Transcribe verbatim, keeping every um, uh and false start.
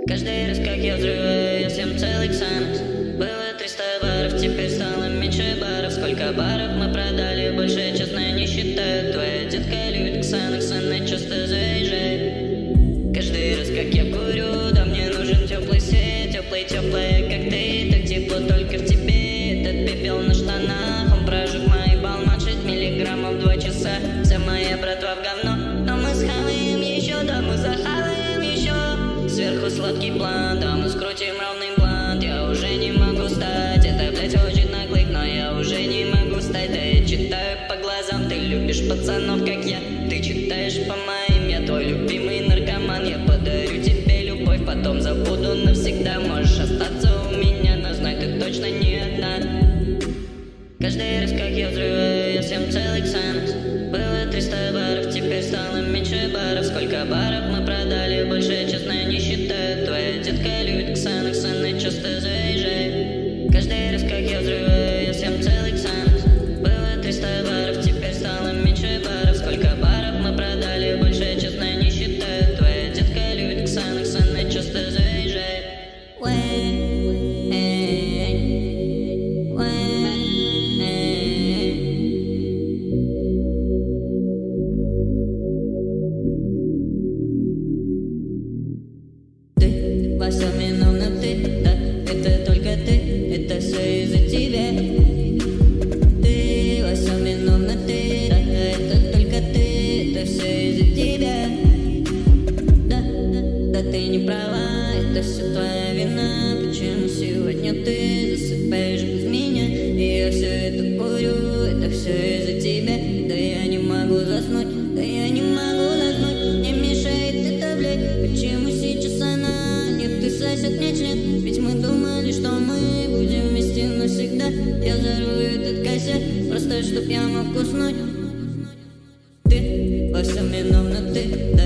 Каждый раз, как я взрываю, я съем целый ксанакс. Было триста баров, теперь стало меньше баров. Сколько баров мы продали, больше, честно, не считаю. Твоя детка любит ксанакс, она часто заезжает. Каждый раз, как я курю, да мне нужен теплый свет. Теплый, теплый, как ты, так тепло только в тебе. Этот пепел на штанах, он прожег мои балман. Шесть миллиграммов, два часа, вся моя братва в говно. Но мы схаваем еще, да мы захаваем еще. Сверху сладкий план, да мы скрутим ровный блант. Я уже не могу стать, это, блять, очень наглый, но я уже не могу стать. Да я читаю по глазам, ты любишь пацанов, как я. Ты читаешь по моим, я твой любимый наркоман. Я подарю тебе любовь, потом забуду навсегда. Можешь остаться у меня, но знай, ты точно не одна. Каждый раз, как я взрываю, я съем целый ксанакс. Было триста баров, теперь стало меньше баров. Сколько баров мы продали, больше, честно, не считаю. Твоя детка любит ксанакс, она часто заезжает. Каждый раз, как я взрываю, я съем целый ксанакс. Было триста баров, теперь стало меньше баров. Сколько баров мы продали, больше, честно, не считаю. Твоя детка любит ксанакс, она часто заезжает. Во всем виновна ты, да, это только ты, это все из-за тебя. Ты во всем виновна ты, да, это только ты, это все из-за тебя. Да, да, да, ты не права, это все твоя вина. Почему сегодня ты засыпаешь без меня? И я все это курю, это все из-за тебя. Да я не могу заснуть, да я не могу заснуть. Мне мешает эта блядь, почему сейчас она сосет мне член? Ведь мы думали, что мы будем вместе навсегда. Я взорву этот кассет, просто чтоб я мог уснуть. Ты во всем виновна ты, да.